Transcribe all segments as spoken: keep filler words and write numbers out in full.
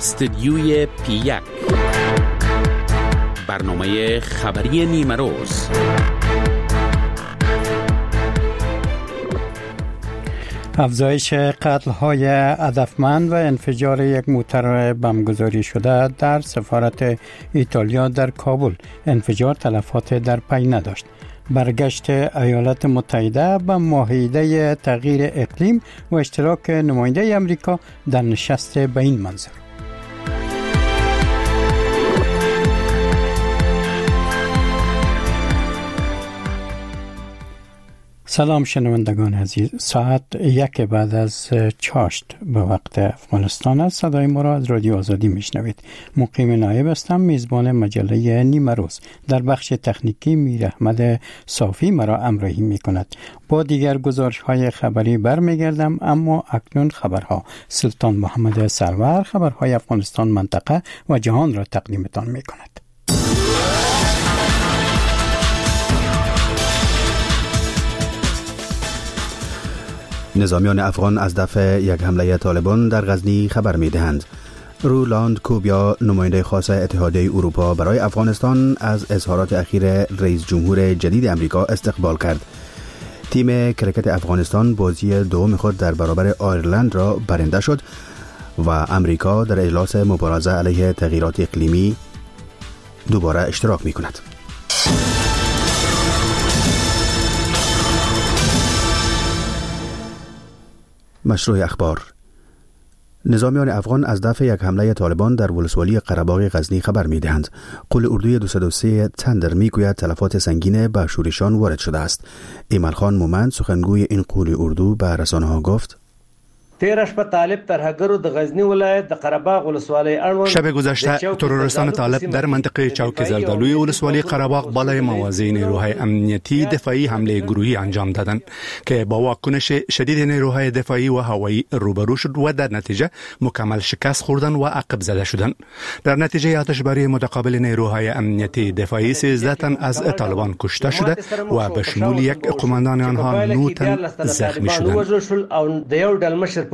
استدیوی پی یک، برنامه خبری نیمه روز. افزایش قتل‌های هدفمند و انفجار یک موتر بمبگذاری شده در سفارت ایتالیا در کابل. انفجار تلفات در پی نداشت. برگشت ایالات متحده به معاهده تغییر اقلیم و اشتراک نماینده امریکا در نشست به این منظور. سلام شنوندگان عزیز، ساعت یک بعد از چاشت به وقت افغانستان است. صدای ما را از رادیو آزادی میشنوید. مقیم نایب هستم، میزبان مجله نیمه روز. در بخش تکنیکی میر احمد صافی مرا همراهی میکند. با دیگر گزارش های خبری برمیگردم، اما اکنون خبرها. سلطان محمد سرور خبرهای افغانستان، منطقه و جهان را تقدیمتان میکند. نظامیان افغان از دفع یک حمله طالبان در غزنی خبر می‌دهند. رولاند کوبیا، نماینده خاص اتحادیه اروپا برای افغانستان، از اظهارات اخیر رئیس جمهور جدید امریکا استقبال کرد. تیم کرکت افغانستان بازی دوم خود در برابر آیرلند را برنده شد و امریکا در اجلاس مبارزه علیه تغییرات اقلیمی دوباره اشتراک می‌کند. مشروع اخبار. نظامیان افغان از دفع یک حمله طالبان در ولسوالی قره‌باغ غزنی خبر می‌دهند. قول اردوی دویست و سه تندر می‌گوید تلفات سنگین به شورشان وارد شده است. ایمل خان مومند، سخنگوی این قول اردو، به رسانه‌ها گفت: تیرش به طالب ترهگرو د غزنی ولایت د قره‌باغ ولسوالی اړوند شب گذشته ترورستان طالب در منطقه چوک زردالوی ولسوالی قره‌باغ بالای مواضع نیروهای امنیتی دفاعی حمله گروهی انجام دادند که با واکنش شدید نیروهای دفاعی و هوایی روبرو شد و در نتیجه مکمل شکست خوردن و عقب زده شدند. در نتیجه آتشباری متقابل نیروهای امنیتی دفاعی سیزده تن از طالبان کشته شده و به شمول یک قماندان آنها نه تن زخمی شدند.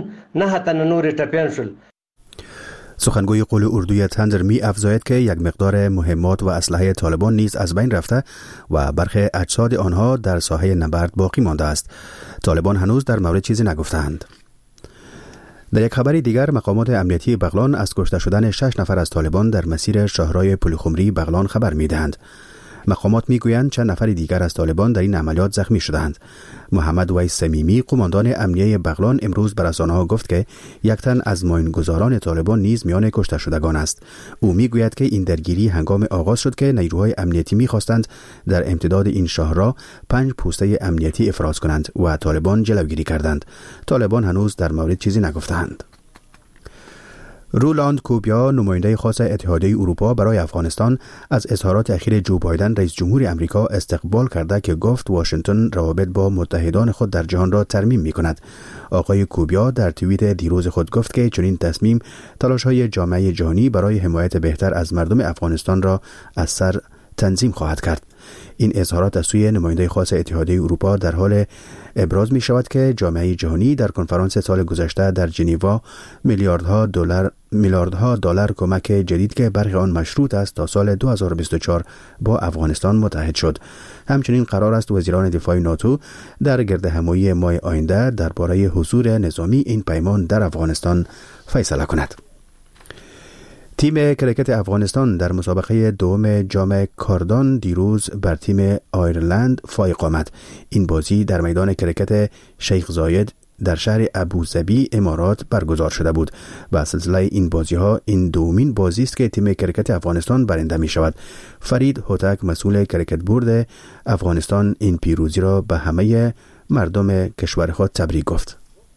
سخنگوی قول اردوی تندر می افزاید که یک مقدار مهمات و اسلحه طالبان نیز از بین رفته و برخی اجساد آنها در ساحه نبرد باقی مانده است. طالبان هنوز در مورد چیزی نگفتند. در یک خبر دیگر، مقامات امنیتی بغلان از کشته شدن شش نفر از طالبان در مسیر شاهراه پلخمری بغلان خبر می دهند. مقامات میگویند چند نفر دیگر از طالبان در این عملیات زخمی شدند. محمد ویس صمیمی، قماندان امنیه بغلان، امروز به رسانه‌ها گفت که یک تن از ماینگذاران طالبان نیز میان کشته شدگان است. او میگوید که این درگیری هنگام آغاز شد که نیروهای امنیتی میخواستند در امتداد این شاهراه پنج پوسته امنیتی افراز کنند و طالبان جلوگیری کردند. طالبان هنوز در مورد چیزی نگفتند. رولاند کوبیا، نماینده خاص اتحادیه اروپا برای افغانستان، از اظهارات اخیر جو بایدن رئیس جمهور امریکا استقبال کرده که گفت واشنگتن روابط با متحدان خود در جهان را ترمیم می‌کند. آقای کوبیا در توییت دیروز خود گفت که چنین تصمیم تلاش‌های جامعه جهانی برای حمایت بهتر از مردم افغانستان را از سر تنظیم خواهد کرد. این اظهارات از سوی نماینده خاص اتحادیه اروپا در حال ابراز می شود که جامعه جهانی در کنفرانس سال گذشته در ژنو میلیاردها دلار میلیاردها دلار کمک جدید که برخی آن مشروط است تا سال دو هزار و بیست و چهار با افغانستان متحد شد. همچنین قرار است وزیران دفاع ناتو در گردهمایی ماه آینده درباره حضور نظامی این پیمان در افغانستان فیصله کند. تیم کرکت افغانستان در مسابقه دوم جام کاردان دیروز بر تیم آیرلند فائق آمد. این بازی در میدان کرکت شیخ زاید در شهر ابوظبی امارات برگزار شده بود. به سلسله این بازی ها این دومین بازی است که تیم کرکت افغانستان برنده می شود. فرید هوتک، مسئول کرکت بورد افغانستان، این پیروزی را به همه مردم کشور خود تبریک گفت.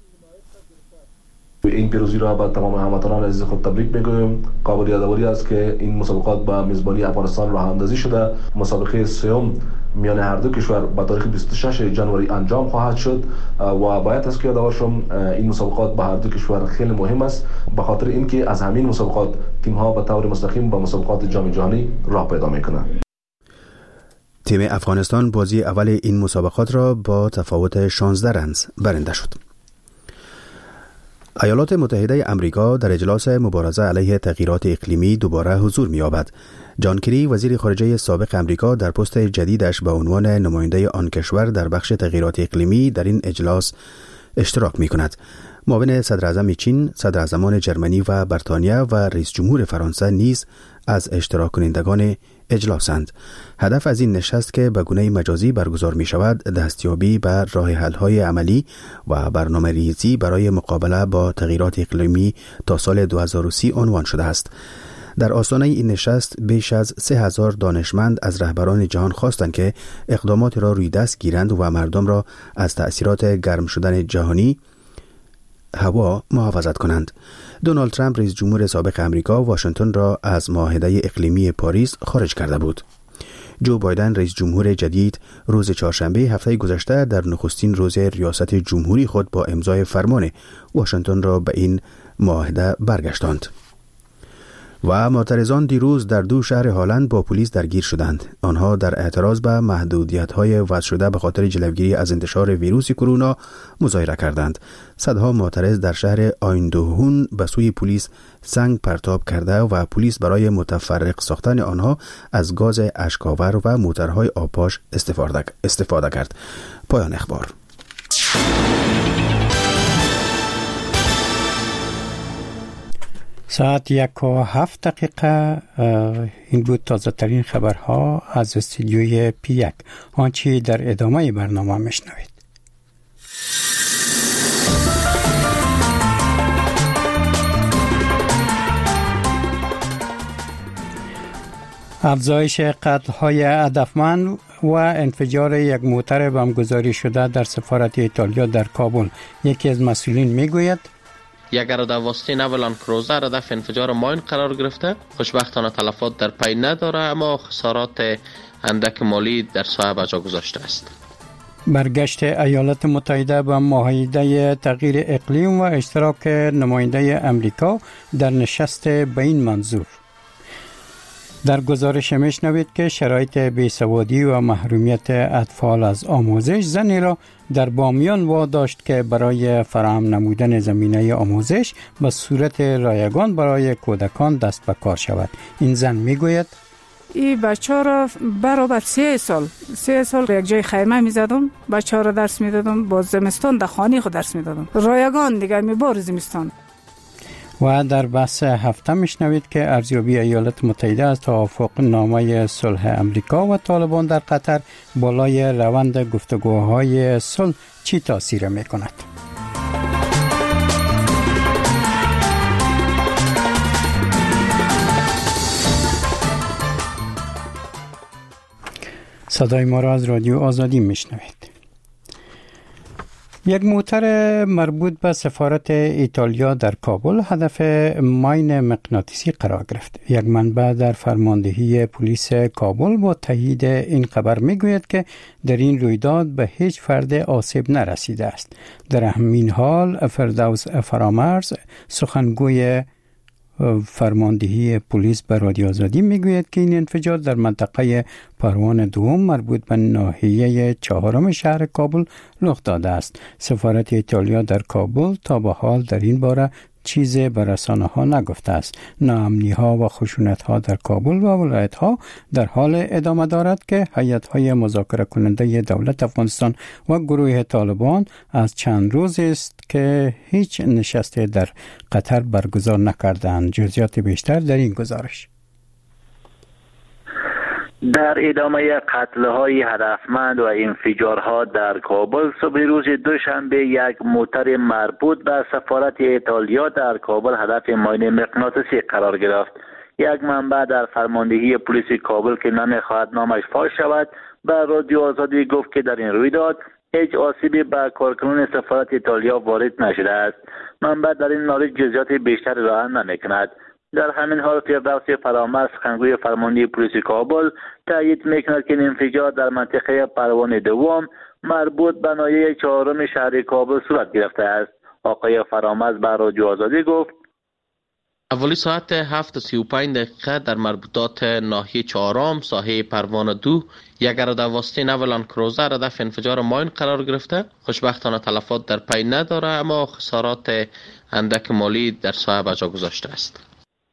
این پیروزی را به تمام هموطنان عزیز خود تبریک میگویم. قابل یادآوری است که این مسابقات با میزبانی افغانستان راه اندازی شده. مسابقه سوم میان هر دو کشور به تاریخ بیست و شش ژانویه انجام خواهد شد و باید است که یادآور شم این مسابقات به هر دو کشور خیلی مهم است، به خاطر اینکه از همین مسابقات تیم ها به طور مستقیم به مسابقات جام جهانی راه پیدا میکنند. تیم افغانستان بازی اول این مسابقات را با تفاوت شانزده رنز برنده شد. ایالات متحده امریکا در اجلاس مبارزه علیه تغییرات اقلیمی دوباره حضور می‌یابد. جان کری وزیر خارجه سابق امریکا در پست جدیدش به عنوان نماینده آن کشور در بخش تغییرات اقلیمی در این اجلاس اشتراک می‌کند. معاون صدر اعظم چین، صدر اعظمان جرمنی و بریتانیا و رئیس جمهور فرانسه نیز از اشتراک کنندگان اجلاسند. هدف از این نشست که به گونه مجازی برگزار می شود دستیابی به راه حل‌های عملی و برنامه ریزی برای مقابله با تغییرات اقلیمی تا سال دو هزار و سی عنوان شده است. در آستانه این نشست بیش از سه هزار دانشمند از رهبران جهان خواستند که اقدامات را روی دست گیرند و مردم را از تأثیرات گرم شدن جهانی هوا محافظت کنند. دونالد ترامپ رئیس جمهور سابق امریکا واشنگتن را از معاهده اقلیمی پاریس خارج کرده بود. جو بایدن رئیس جمهور جدید روز چهارشنبه هفته گذشته در نخستین روز ریاست جمهوری خود با امضای فرمان واشنگتن را به این معاهده برگشتاند. و معترضان دیروز در دو شهر هالند با پلیس درگیر شدند. آنها در اعتراض به محدودیت‌های وضع شده به خاطر جلوگیری از انتشار ویروس کرونا مظاهره کردند. صدها معترض در شهر آیندهون به سوی پلیس سنگ پرتاب کرده و پلیس برای متفرق ساختن آنها از گاز اشک‌آور و موترهای آبپاش استفاده استفاده کرد. پایان اخبار. ساعت یک و هفت دقیقه. این بود تازه ترین خبرها از استودیوی پی یک. آنچه در ادامه برنامه میشنوید. افزایش قتل‌های هدفمند و انفجار یک موتر بمبگذاری شده در سفارت ایتالیا در کابل. یکی از مسئولین میگوید یک ارادواسطه نولان کروزر هدف انفجار ماین قرار گرفته. خوشبختانه تلفات در پی نداره، اما خسارات اندک مالی در سایه به جا گذاشته است. برگشت ایالات متحده به معاهده تغییر اقلیم و اشتراک نماینده امریکا در نشست به این منظور. در گزارش میشنوید که شرایط بیسوادی و محرومیت اطفال از آموزش زنی را در بامیان واداشت که برای فراهم نمودن زمینه آموزش به صورت رایگان برای کودکان دست به کار شود. این زن میگوید این بچه را برابر سه سال سه سال یک جای خیمه می زدم، بچه را درس می دادم، با زمستان در خانه خود درس می دادم، رایگان دیگه می بار زمستان. و در بحث هفته میشنوید که ارزیابی ایالات متحده از توافق نامه صلح امریکا و طالبان در قطر بالای روند گفتگوهای صلح چی تاثیر میکند. صدای ما را از رادیو آزادی میشنوید. یک موتر مربوط به سفارت ایتالیا در کابل هدف ماین مغناطیسی قرار گرفت. یک منبع در فرماندهی پلیس کابل با تایید این خبر میگوید که در این رویداد به هیچ فرد آسیب نرسیده است. در همین حال فردوس فرامرز سخنگوی فرماندهی پلیس به رادیو آزادی میگوید که این انفجار در منطقه پروان دوم مربوط به ناحیه چهارم شهر کابل رخ داده است. سفارت ایتالیا در کابل تا به حال در این باره چیزی به رسانه ها نگفته است. ناامنی ها و خشونت ها در کابل و ولایت ها در حال ادامه دارد که هیئت های مذاکره کننده دولت افغانستان و گروه طالبان از چند روز است که هیچ نشستی در قطر برگزار نکردند. جزئیات بیشتر در این گزارش. در ادامه قتل‌های هدفمند و انفجارها در کابل صبح روز دوشنبه یک موتر مربوط به سفارت ایتالیا در کابل هدف ماین مغناطیسی قرار گرفت. یک منبع در فرماندهی پلیس کابل که نمی‌خواهد نامش فاش شود به رادیو آزادی گفت که در این رویداد هیچ آسیبی به کارکنان سفارت ایتالیا وارد نشده است. منبع در این مورد جزئیات بیشتری ارائه نمی‌کند. در همین حال فردوس فرامرز سخنگوی فرماندهی پلیس کابل تایید میکند که انفجار در منطقه پروان دوم مربوط به ناحیه چهارم شهر کابل صورت گرفته است. آقای فرامرز به رادیو آزادی گفت اولی ساعت هفت و سی و پنج دقیقه در مربوطات ناحیه چهارم ساحه پروانه دو یک ارادواسطه نولان کروزر هدف انفجار ماین قرار گرفته. خوشبختانه تلفات در پی نداره اما خسارات اندک مالی در ساحه به جا گذاشته است.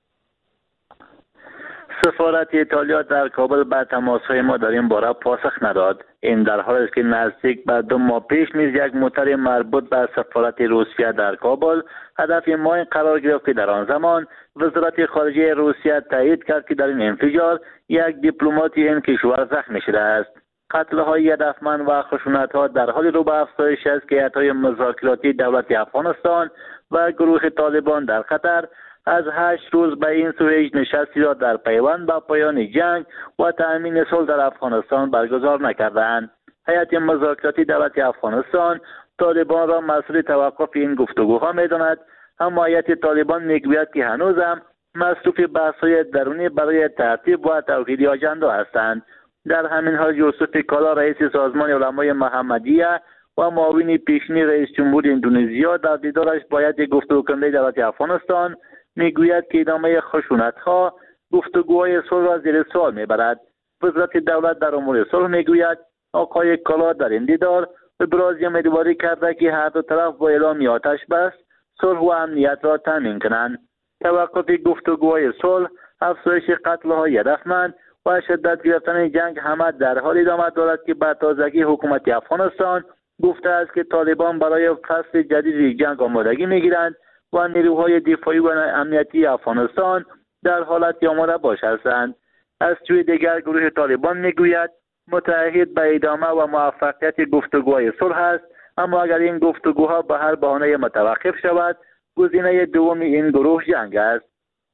سفارت ایتالیا در کابل به تماس‌های ما در این باره پاسخ نداد. این در حالی است که نزدیک به دو ماه پیش نیز یک موتر مربوط به سفارت روسیه در کابل هدف ماین قرار گرفت که در آن زمان وزارت خارجه روسیه تایید کرد که در این انفجار یک دیپلمات این کشور زخمی شده است. قتل‌های هدفمند و خشونت‌ها در حال رو به افزایش است که هیئت‌های مذاکراتی دولت افغانستان و گروه طالبان در قطر از هشت روز به این سو هیچ نشستی را در پیوند به پایان جنگ و تأمین صلح در افغانستان برگزار نکردند. هیئت مذاکراتی دولت افغانستان طالبان را مسئول توقف این گفتگوها می‌داند، اما هیئت طالبان می‌گوید که هنوز هم مصروف بحث‌های درونی برای ترتیب و توحید آجندا هستند. در همین حال یوسف کالا رئیس سازمان علمای محمدیه و معاون پیشینی رئیس جمهور اندونزیا در دیدارش با هیئت گفتگو کننده دولت افغانستان میگوید که ادامه خشونت‌ها گفتگوهای صلح را زیر سوال میبرد. وزارت دولت در امور صلح میگوید آقای کالا در این دیدار ابراز امیدواری کرده که هر دو طرف با اعلام آتش بس صلح و امنیت را تامین کنند. توقف گفتگوهای صلح، افزایش قتل‌های هدفمند و شدت گرفتن جنگ همه در حال ادامه دارد که به تازگی حکومت افغانستان گفته است که طالبان برای فصل جدید جنگ آمادگی میگیرند و نیروهای دفاعی و امنیتی افغانستان در حالت آماده باش هستند. از سوی دیگر گروه طالبان میگوید متعهد به ادامه و موفقیت گفتگوهای صلح است، اما اگر این گفتگوها به هر بهانه متوقف شود گزینه دوم این گروه جنگ است.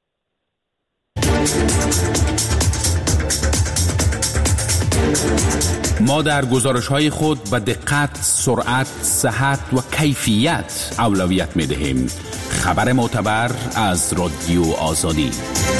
ما در گزارش‌های خود به دقت، سرعت، صحت و کیفیت اولویت می‌دهیم. خبر معتبر از رادیو آزادی.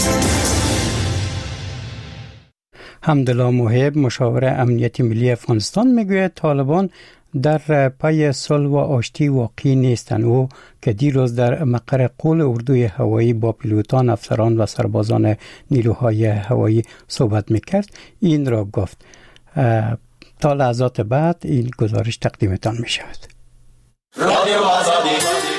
حمدالله موهب مشاور امنیتی ملی افغانستان میگوید طالبان در پای صلح و آشتی واقعی نیستند. او که دیروز در مقر قول اردوی هوایی با پیلوتان، افسران و سربازان نیروهای هوایی صحبت میکرد این را گفت. تا لحظات بعد این گزارش تقدیمتان می شود. رادیو آزادی.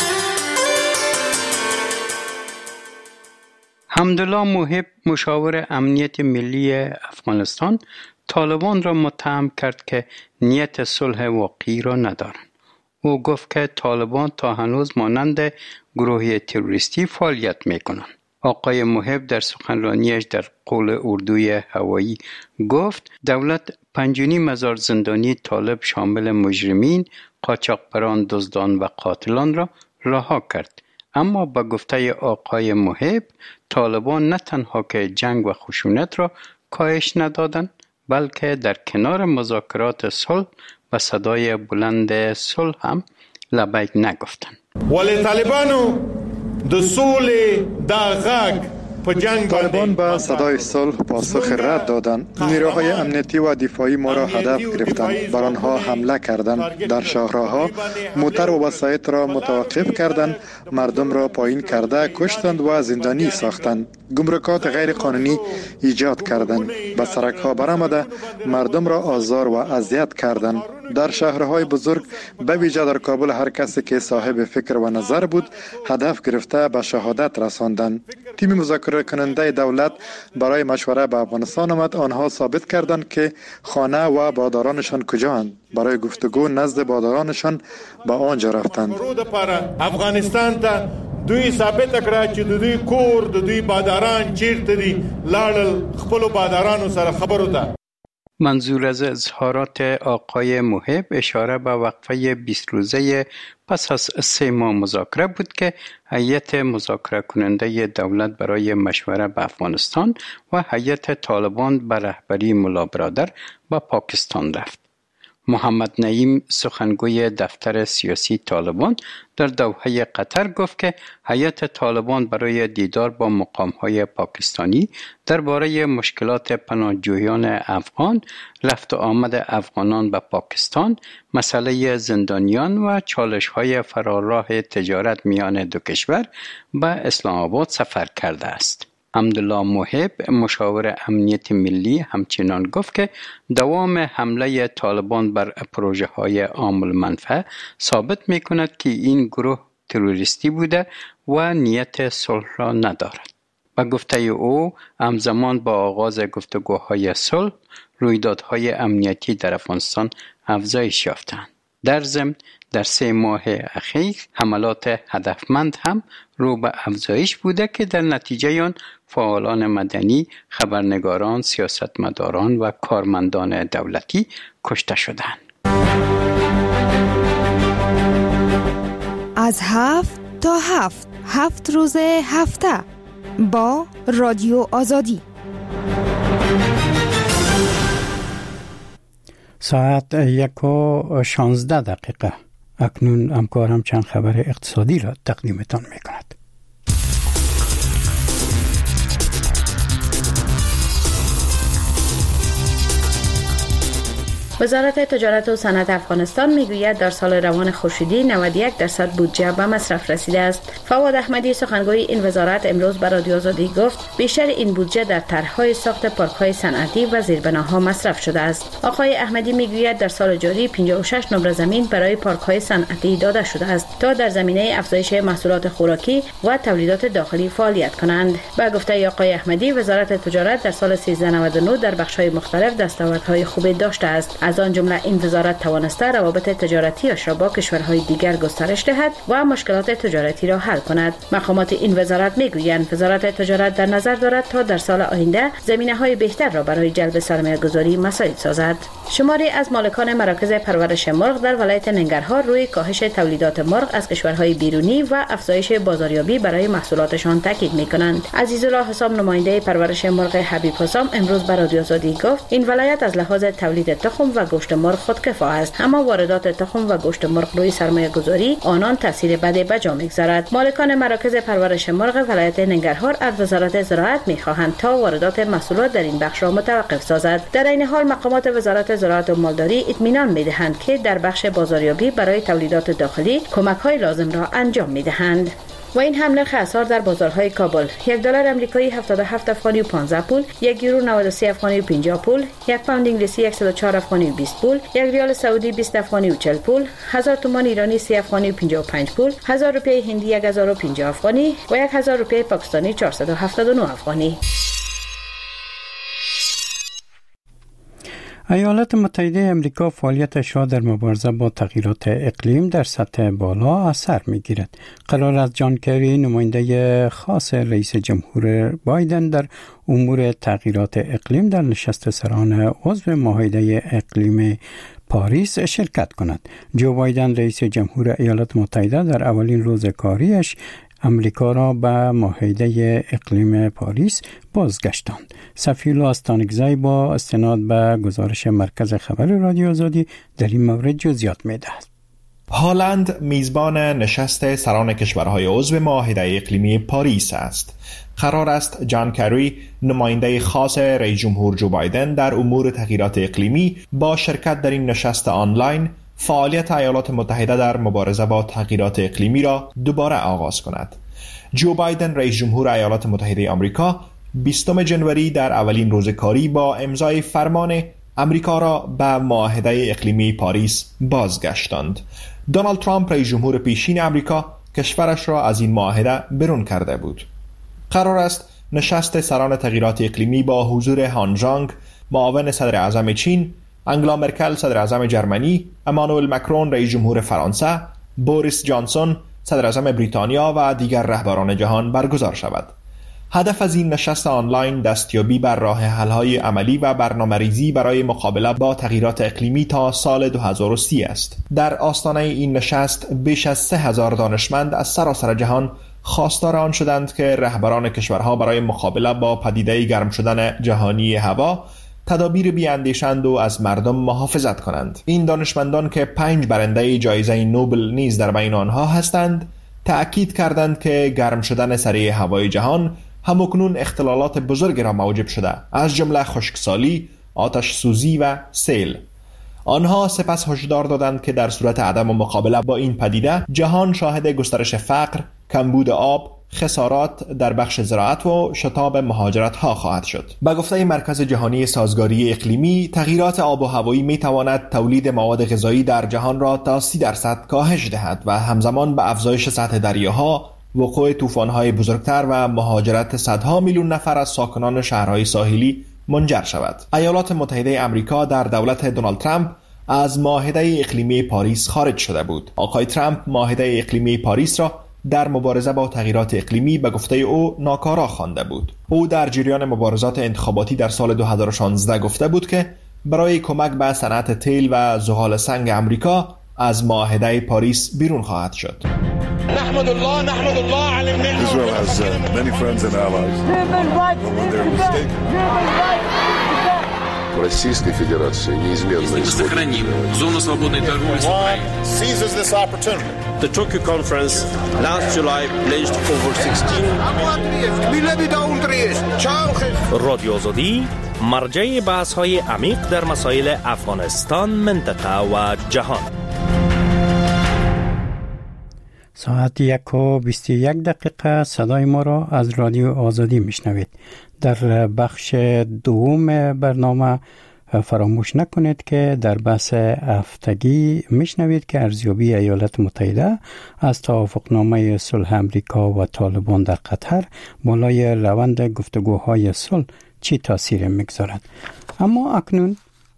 حمدالله موهب مشاور امنیت ملی افغانستان طالبان را متهم کرد که نیت صلح واقعی را ندارند. او گفت که طالبان تا هنوز مانند گروه تروریستی فعالیت می کنند. آقای موهب در سخنرانیش در قول اردوی هوایی گفت دولت پنج و نیم هزار زندانی طالب شامل مجرمین، قاچاقبران، دزدان و قاتلان را رها کرد. اما با گفته آقای موهب طالبان نه تنها که جنگ و خشونت را کاهش ندادند بلکه در کنار مذاکرات صلح و صدای بلند صلح هم لبیک نگفتند. ولی طالبانو د سولې دا غږ په جنگ طالبان به صدای صلح پاسخ رد دادند. نیروهای امنیتی و دفاعی ما را هدف گرفتند، بر آنها حمله کردند، در شاهراه‌ها موتر و وسایط را متوقف کردند، مردم را پایین کرده کشتند و زندانی ساختند، گمرکات غیر قانونی ایجاد کردند، به سرک‌ها برآمده مردم را آزار و اذیت کردند. در شهرهای بزرگ به ویژه در کابل هر کسی که صاحب فکر و نظر بود هدف گرفته به شهادت رساندند. تیم مذاکره کننده دولت برای مشوره به افغانستان آمد. آنها ثابت کردند که خانه و بادارانشان کجااند. برای گفتگو نزد بادارانشان به آنجا رفتند. افغانستان ته دوی ثابت کړه چې د دوی کور د دوی باداران چیرته دي، لاړل خپل بادارانو سره خبرو ته. منظور از اظهارات آقای موهب اشاره به وقفه بیست روزه پس از سه ماه مذاکره بود که هیئت مذاکره کننده دولت برای مشوره به افغانستان و هیئت طالبان به رهبری ملا برادر به پاکستان رفت. محمد نعیم سخنگوی دفتر سیاسی طالبان در دوحه قطر گفت که هیئت طالبان برای دیدار با مقام‌های پاکستانی درباره مشکلات پناهجویان افغان، رفت و آمد افغانان به پاکستان، مسئله زندانیان و چالش‌های فراراه تجارت میان دو کشور به اسلام آباد سفر کرده است. حمدالله محب مشاور امنیت ملی همچنان گفت که دوام حمله طالبان بر پروژه های عام المنفعه ثابت می کند که این گروه تروریستی بوده و نیت صلح را ندارد. با گفته او همزمان با آغاز گفتگوهای صلح رویدادهای امنیتی در افغانستان افزایش یافتند. در ضمن در سه ماه اخیر حملات هدفمند هم رو به افزایش بوده که در نتیجه آن فعالان مدنی، خبرنگاران، سیاستمداران و کارمندان دولتی کشته شدند. از هفت تا هفت هفت روز هفته با رادیو آزادی. ساعت یک و شانزده دقیقه. اکنون همکارم چند خبر اقتصادی را تقدیمتان می کند. وزارت تجارت و صنعت افغانستان میگوید در سال روان خورشیدی نود و یک درصد بودجه به مصرف رسیده است. فواد احمدی سخنگوی این وزارت امروز به رادیو آزادی گفت بیشتر این بودجه در طرح‌های ساخت پارک‌های صنعتی و زیربناها مصرف شده است. آقای احمدی میگوید در سال جاری پنجاه و شش نمره زمین برای پارک‌های صنعتی داده شده است تا در زمینه افزایش محصولات خوراکی و تولیدات داخلی فعالیت کنند. با گفته آقای احمدی وزارت تجارت در سال سیزده نود و نه در بخش‌های مختلف دستاوردهای خوبی داشته است. از آن جمله این وزارت توانسته روابط تجارتیش را با کشورهای دیگر گسترش دهد و مشکلات تجارتی را حل کند. مقامات این وزارت میگویند وزارت تجارت در نظر دارد تا در سال آینده زمینه‌های بهتر را برای جلب سرمایه‌گذاری مساعد سازد. شماری از مالکان مراکز پرورش مرغ در ولایت ننگرهار روی کاهش تولیدات مرغ از کشورهای بیرونی و افزایش بازاریابی برای محصولاتشان تاکید می‌کنند. عزیزالله حسام نماینده پرورش مرغ حبیب حسام امروز به رادیو آزادی گفت این ولایت از لحاظ تولید تخم و گوشت مرغ خودکفا است، اما واردات تخم و گوشت مرغ روی سرمایه‌گذاری آنان تاثیر بدی به جا می‌گذارد. مالکان مراکز پرورش مرغ ولایت ننگرهار از وزارت زراعت می‌خواهند تا واردات محصولات در این بخش را متوقف سازد. در این حال مقامات وزارت زراعت و مالداری اطمینان می‌دهند که در بخش بازاریابی برای تولیدات داخلی کمک‌های لازم را انجام می‌دهند. و این هم نرخ اسعار در بازارهای کابل: یک دلار آمریکایی هفتاد و هفت افغانی و پانزده پول، یک یورو نود و سه افغانی و پنجاه پول، یک پوند انگلیسی صد و چهار افغانی و بیست پول، یک ریال سعودی بیست افغانی و چهل پول، هزار تومان ایرانی سه افغانی و پنجاه و پنج پول، هزار روپیه هندی یک هزار و پنجاه افغانی و یک هزار روپیه پاکستانی چهارصد و هفتاد و نه افغانی. ایالات متحده امریکا فعالیتش را در مبارزه با تغییرات اقلیم در سطح بالا اثر می‌گیرد. قرار است جان کری نماینده خاص رئیس جمهور بایدن در امور تغییرات اقلیم در نشست سران عضو معاهده اقلیم پاریس شرکت کند. جو بایدن رئیس جمهور ایالات متحده در اولین روز کاریش امریکا را به معاهده اقلیم پاریس بازگشتاند. صفیلا استانگزای با استناد به گزارش مرکز خبر رادیو آزادی در این مورد جزئیات می‌دهد. هالند میزبان نشست سران کشورهای عضو معاهده اقلیمی پاریس است. قرار است جان کری نماینده خاص رئیس جمهور جو بایدن در امور تغییرات اقلیمی با شرکت در این نشست آنلاین فعالیت ایالات متحده در مبارزه با تغییرات اقلیمی را دوباره آغاز کند. جو بایدن رئیس جمهور ایالات متحده آمریکا بیستم ژانویه در اولین روز کاری با امضای فرمان امریکا را به معاهده اقلیمی پاریس بازگشتاند. دونالد ترامپ رئیس جمهور پیشین آمریکا کشورش را از این معاهده بیرون کرده بود. قرار است نشست سران تغییرات اقلیمی با حضور هان جانگ معاون صدر اعظم چین، انگلا مرکل صدر اعظم جرمنی، امانوئل مکرون رئیس جمهور فرانسه، بوریس جانسون صدر اعظم بریتانیا و دیگر رهبران جهان برگزار شود. هدف از این نشست آنلاین دستیابی بر راه حل‌های عملی و برنامه‌ریزی برای مقابله با تغییرات اقلیمی تا سال دو هزار و سی است. در آستانه این نشست بیش از سه هزار دانشمند از سراسر جهان خواستار آن شدند که رهبران کشورها برای مقابله با پدیده گرم شدن جهانی هوا تدابیر بیاندیشند و از مردم محافظت کنند. این دانشمندان که پنج برنده جایزه نوبل نیز در بین آنها هستند، تأکید کردند که گرم شدن سریع هوای جهان همکنون اختلالات بزرگی را موجب شده، از جمله خشکسالی، آتش سوزی و سیل. آنها سپس هشدار دادند که در صورت عدم مقابله با این پدیده، جهان شاهد گسترش فقر، کمبود آب، خسارات در بخش زراعت و شتاب مهاجرت ها خواهد شد. به گفته مرکز جهانی سازگاری اقلیمی، تغییرات آب و هوایی می تواند تولید مواد غذایی در جهان را تا سی درصد کاهش دهد و همزمان به افزایش سطح دریاها، وقوع طوفان‌های بزرگتر و مهاجرت صدها میلیون نفر از ساکنان شهرهای ساحلی منجر شود. ایالات متحده آمریکا در دولت دونالد ترامپ از معاهده اقلیمی پاریس خارج شده بود. آقای ترامپ معاهده اقلیمی پاریس را در مبارزه با تغییرات اقلیمی به گفته او ناکارا خوانده بود. او در جریان مبارزات انتخاباتی در سال دو هزار و شانزده گفته بود که برای کمک به صنعت تیل و زغال سنگ آمریکا از معاهده پاریس بیرون خواهد شد. نحمد الله نحمد الله على النعمة. Israel has uh, many friends and allies. When they're mistaken. Российской Федерации неизменно сохраним зону свободной торговли с Украиной. Seizes this opportunity. The Tokyo conference last July pledged over sixteen. رادیو آزادی مرجع بحث‌های عمیق در مسائل افغانستان، منطقه و جهان. ساعت یک و بیست و یک دقیقه صدای ما را از رادیو آزادی میشنوید. در بخش دوم برنامه فراموش نکنید که در بحث هفتگی میشنوید که ارزیابی ایالات متحده از توافقنامه صلح امریکا و طالبان در قطر بالای روند گفتگوهای صلح چی تاثیر میگذارد. اما اکنون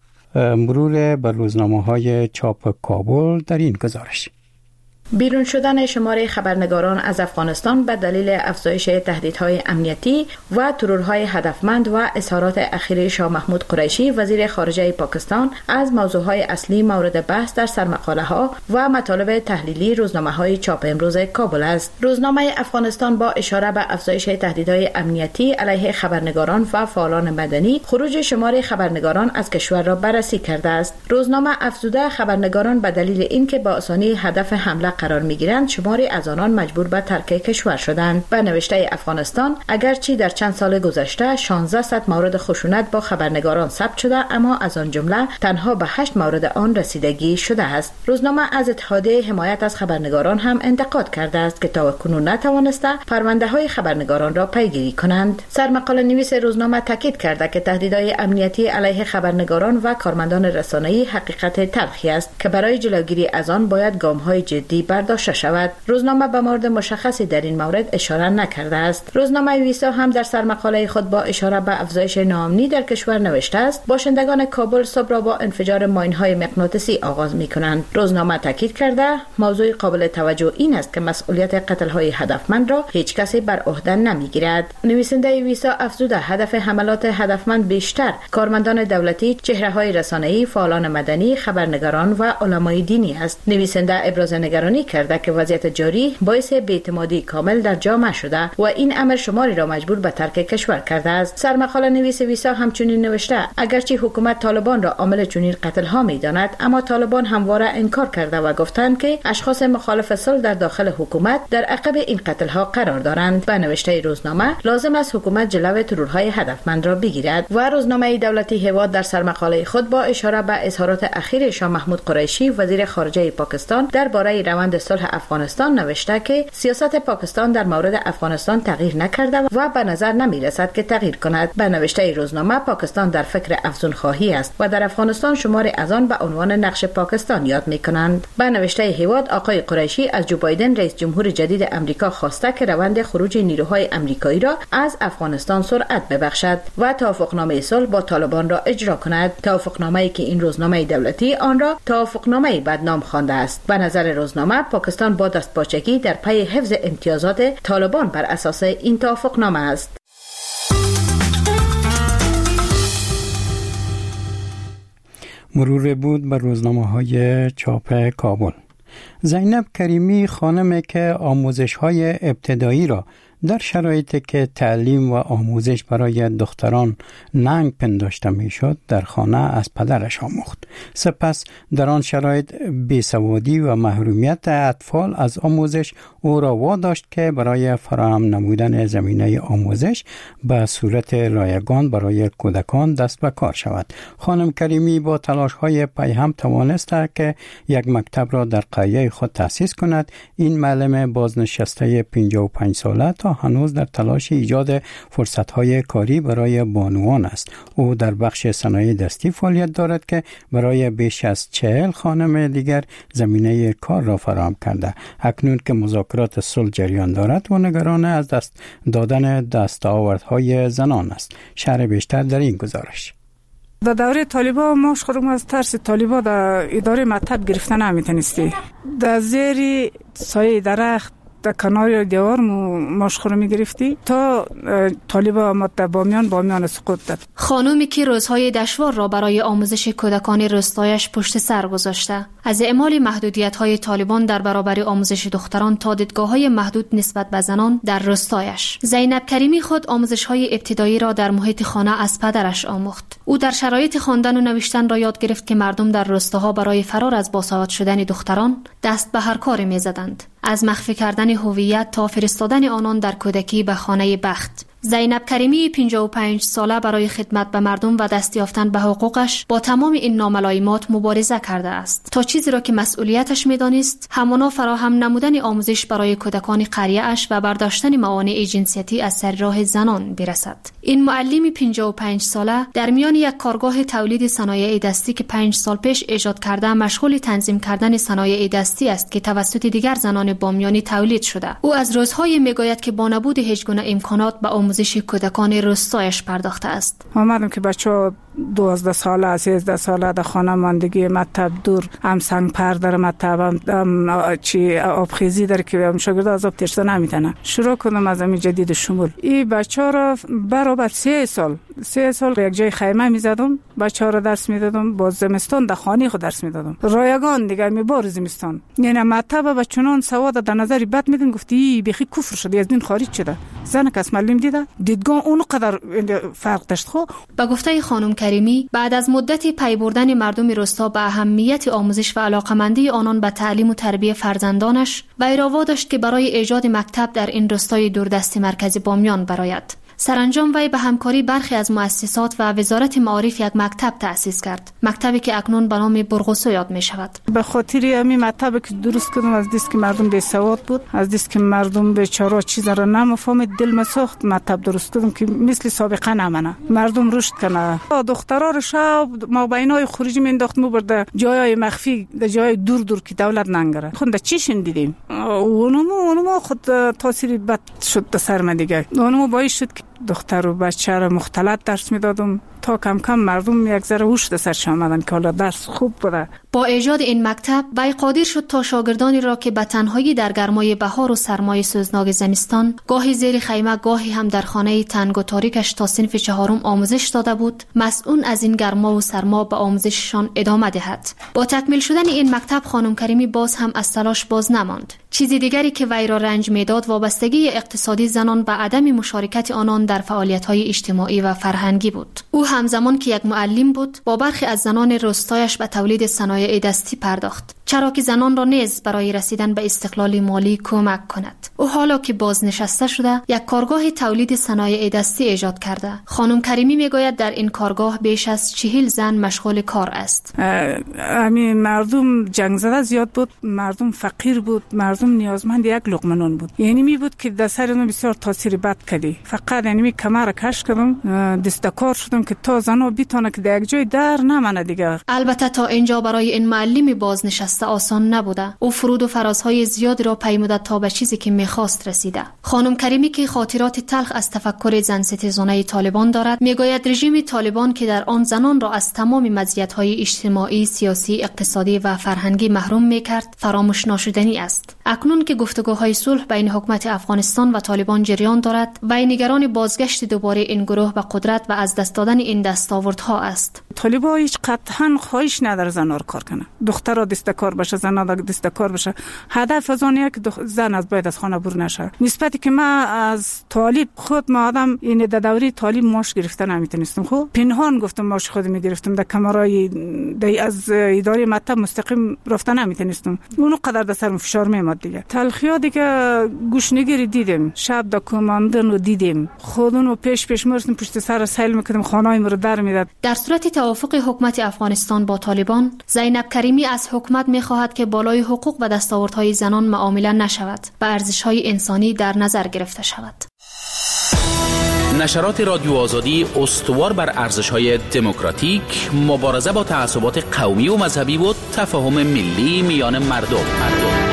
مرور بر روزنامه‌های چاپ کابل در این گزارش. بیرون شدن شماره خبرنگاران از افغانستان به دلیل افزایش تهدیدهای امنیتی و ترورهای هدفمند و اظهارات اخیر شاه محمود قریشی وزیر خارجه پاکستان از موضوعهای اصلی مورد بحث در سرمقاله ها و مطالب تحلیلی روزنامه های چاپ امروز کابل است. روزنامه افغانستان با اشاره به افزایش تهدیدهای امنیتی علیه خبرنگاران و فعالان مدنی خروج شماره خبرنگاران از کشور را بررسی کرده است. روزنامه افزوده خبرنگاران به دلیل اینکه با آسانی هدف حمله قرار میگیرند، شماری از آنان مجبور به ترک کشور شدند. به نوشته افغانستان، اگرچه در چند سال گذشته شانزده مورد خشونت با خبرنگاران ثبت شده، اما از آن جمله تنها به هشت مورد آن رسیدگی شده است. روزنامه از اتحادیه حمایت از خبرنگاران هم انتقاد کرده است که تاکنون نتوانسته پرونده های خبرنگاران را پیگیری کنند. سرمقاله نویس روزنامه تاکید کرده که تهدیدهای امنیتی علیه خبرنگاران و کارمندان رسانه‌ای حقیقت تلخی است که برای جلوگیری از آن باید گام‌های جدی برداشته شود. روزنامه به مورد مشخصی در این مورد اشاره نکرده است. روزنامه ویسا هم در سرمقاله خود با اشاره به افزایش ناامنی در کشور نوشته است: باشندگان کابل صبح را با انفجار ماین‌های مغناطیسی آغاز می‌کنند. روزنامه تاکید کرده موضوع قابل توجه این است که مسئولیت قتل‌های هدفمند را هیچ کسی بر عهده نمی‌گیرد. نویسنده ویسا افزوده هدف حملات هدفمند بیشتر کارمندان دولتی، چهره‌های رسانه‌ای، فعالان مدنی، خبرنگاران و علمای دینی است. نویسنده ابراز نگرانی کرده که وضعیت جاری باعث بی‌اعتمادی کامل در جامعه شده و این امر شماری را مجبور به ترک کشور کرده است. سرمقاله نویس ویسا همچنین نوشته اگرچه حکومت طالبان را عامل چنین قتل‌ها می‌داند، اما طالبان همواره انکار کرده و گفتند که اشخاص مخالف صلح در داخل حکومت در عقب این قتل‌ها قرار دارند. به نوشته روزنامه لازم است حکومت جلوی ترورهای هدفمند را بگیرد. و روزنامه دولتی هواد در سرمقاله خود با اشاره به اظهارات اخیر شاه محمود قریشی وزیر خارجه پاکستان درباره روند صلح افغانستان نوشته که سیاست پاکستان در مورد افغانستان تغییر نکرده و به نظر نمی رسد که تغییر کند. به نوشته روزنامه پاکستان در فکر افزون خواهی است و در افغانستان شماری از آن به عنوان نقش پاکستان یاد می کنند. به نوشته هواد آقای قریشی از جو بایدن رئیس جمهور جدید امریکا خواسته که روند خروج نیروهای امریکایی را از افغانستان سرعت ببخشد و توافقنامه صلح با طالبان را اجرا کند. توافقنامه‌ای که این روزنامه دولتی آن را توافقنامه بدنام خوانده است. به نظر روزنامه پاکستان با دستپاچگی در پی حفظ امتیازات طالبان بر اساس این توافقنامه است. مرور بود بر روزنامه‌های چاپ کابل. زینب کریمی خانمی که آموزش‌های ابتدایی را در شرایطی که تعلیم و آموزش برای دختران ننگ پنداشته میشد در خانه از پدرش آموخت. سپس در آن شرایط بیسوادی و محرومیت اطفال از آموزش او را واداشت که برای فراهم نمودن زمینه آموزش به صورت رایگان برای کودکان دست به کار شود. خانم کریمی با تلاش‌های پیهم توانست که یک مکتب را در قریه خود تأسیس کند. این معلم بازنشسته پنجاه و پنج ساله تا هنوز در تلاش ایجاد فرصت‌های کاری برای بانوان است. او در بخش صنایع دستی فعالیت دارد که برای بیش از چهل خانم دیگر زمینه کار را فراهم کرده. اکنون که مذاکرات صلح جریان دارد و نگران از دست دادن دستاوردهای زنان است. شرح بیشتر در این گزارش. در دوره طالبا ما خودم از ترس طالبا در اداره مکتب گرفتن نمیتونستی. در زیر سایه درخت در کنار دیوار مشخور می گرفتی تا طالبا مت بامیان بامیان سقوط داد. خانومی که روزهای دشوار را برای آموزش کودکان روستایش پشت سر گذاشته، از اعمال محدودیت‌های طالبان در برابر آموزش دختران تا دیدگاه‌های محدود نسبت به زنان در روستایش. زینب کریمی خود آموزش‌های ابتدایی را در محیط خانه از پدرش آموخت. او در شرایط خواندن و نوشتن را یاد گرفت که مردم در روستاها برای فرار از باسواد شدن دختران دست به هر کاری می‌زدند، از مخفی کردن هویت تا فرستادن آنان در کودکی به خانه بخت. زینب کریمی پنجاه و پنج ساله برای خدمت به مردم و دست یافتن به حقوقش با تمام این ناملایمات مبارزه کرده است تا چیزی را که مسئولیتش می‌دانست همانا فراهم نمودن آموزش برای کودکان قریه اش و برداشتن موانع جنسیتی از سر راه زنان برسد. این معلم پنجاه و پنج ساله در میان یک کارگاه تولید صنایع دستی که پنج سال پیش ایجاد کرده مشغول تنظیم کردن صنایع دستی است که توسط دیگر زنان بامیانی تولید شده. او از روزهای میگوید که با نبود هیچ گونه امکانات به آموزش کودکان روستایش پرداخته است. آمدم که بچه‌ها دوازده ساله، سیزده ساله در خانه ماندگی، مکتب دور، هم سنگ پر در مکتب، هم چی آبخیزی در که هم شاگرد از آب ترسا نمیتونه. شروع کنم از همین جدید شمول. این بچه‌ها را برابر سه سال سه سال یک جای خیمه میزدم، بچه‌ها را درس میدادم. باز زمستان در خانه خود درس میدادم. رایگان دیگه می بار زمستان. یعنی مکتب و چنان سواد در نظر بد میدن، گفتی بخی کفر شده، از دین خارج شده. زن کس معلم دیده دیدگاه اون قدر فرق داشت. خب با گفته خانم کریمی بعد از مدتی پی بردن مردم روستا به اهمیت آموزش و علاقمندی آنان به تعلیم و تربیت فرزندانش، وی را واداشت که برای ایجاد مکتب در این روستای دوردست مرکز بامیان برآید. سرانجام وی به همکاری برخی از مؤسسات و وزارت معارف یک مکتب تأسیس کرد، مکتبی که اکنون به نام برغوثو یاد می شود. به خاطر همین مکتبی که درست کردم، از دست که مردم بی سواد بود، از دست که مردم بیچاره چیزا را نمیفهمید، دل مسوخت مکتب درست کردم که مثل سابقه نمونه، مردم رشد کنه. دخترا رو شب ما بینای خروجی مینداخت مو برده جای مخفی، جای دور دور که دولت ننگره. خود چیشون دیدیم اونمو اونمو خود تاثیر بد شد در سر من دیگه. اونمو باعث شد که دختر و بچه را مختلط درس میدادم تا کم کم مردم یک ذره هوش در سرش آمدن که حالا درس خوب بوده. با ایجاد این مکتب وی قادر شد تا شاگردانی را که به تنهایی در گرمای بهار و سرمای سوزناک زمستان گاهی زیر خیمه گاهی هم در خانه تنگ و تاریکش تا صنف چهارم آموزش داده بود، مسئول از این گرما و سرما به آموزششان ادامه دهد. با تکمیل شدن این مکتب خانم کریمی باز هم از تلاش باز نماند. چیزی دیگری که وی را رنج میداد وابستگی اقتصادی زنان به عدم مشارکت آنان در فعالیت‌های اجتماعی و فرهنگی بود. او همزمان که یک معلم بود، با برخی از زنان روستایش به تولید صنایع دستی پرداخت، چرا که زنان را نیز برای رسیدن به استقلال مالی کمک کند. او حالا که بازنشسته شده، یک کارگاه تولید صنایع دستی ایجاد کرده. خانم کریمی میگوید در این کارگاه بیش از چهل زن مشغول کار است. همین مردم جنگ زده زیاد بود، مردم فقیر بود، مردم نیازمند یک لقمه نان بود. یعنی می بود که در سر اون بسیار تاثیر بد کردی. فقط یعنی می کمر کش کردم، دستکار شدم که تا زنو بتونه که در یک جای در نمانه دیگه. البته تا اینجا برای این معلم بازنشسته آسان نبوده. او فرود و فرازهای زیادی را پیموده تا به چیزی که میخواست رسیده. خانم کریمی که خاطرات تلخ از تفکر زن ستیزانه طالبان دارد، میگوید رژیم طالبان که در آن زنان را از تمام مزیت‌های اجتماعی، سیاسی، اقتصادی و فرهنگی محروم میکرد، فراموش ناشدنی است. اکنون که گفتگوهای صلح بین حکومت افغانستان و طالبان جریان دارد، وی نگران بازگشت دوباره این گروه به قدرت و از دست دادن این دستاوردها است. طالبا هیچ قطعا خواهش نداره زنها رو کار کنه، دخترها دستکار بشه، زنها دستکار بشه. هدف از اونه که زن از باید از خانه بر نشه. نسبتی که ما از طالب خود ما آدم این در دوره طالب ماش گرفتن نمیتونستم، خب پنهان گفتم ماش خود میگرفتم، در کمرای از اداره مکتب مستقیم رفتن نمیتونستم، اونو قدر در سرم فشار میاد دیگه. تلخی‌ها دیگه گوشنگیری دیدیم، شب دا کماندن رو دیدیم، خودونو پیش پیش مرسیم پشت سر سیل میکردیم، خانه‌ای ما رو در میداد. در صورت توافق حکومت افغانستان با طالبان، زینب کریمی از حکومت میخواهد که بالای حقوق و دستاوردهای زنان معامله نشود و ارزش‌های انسانی در نظر گرفته شود. نشرات رادیو آزادی استوار بر ارزش‌های دموکراتیک، مبارزه با تعصبات قومی و مذهبی و تفاهم ملی میان مردم. مردم.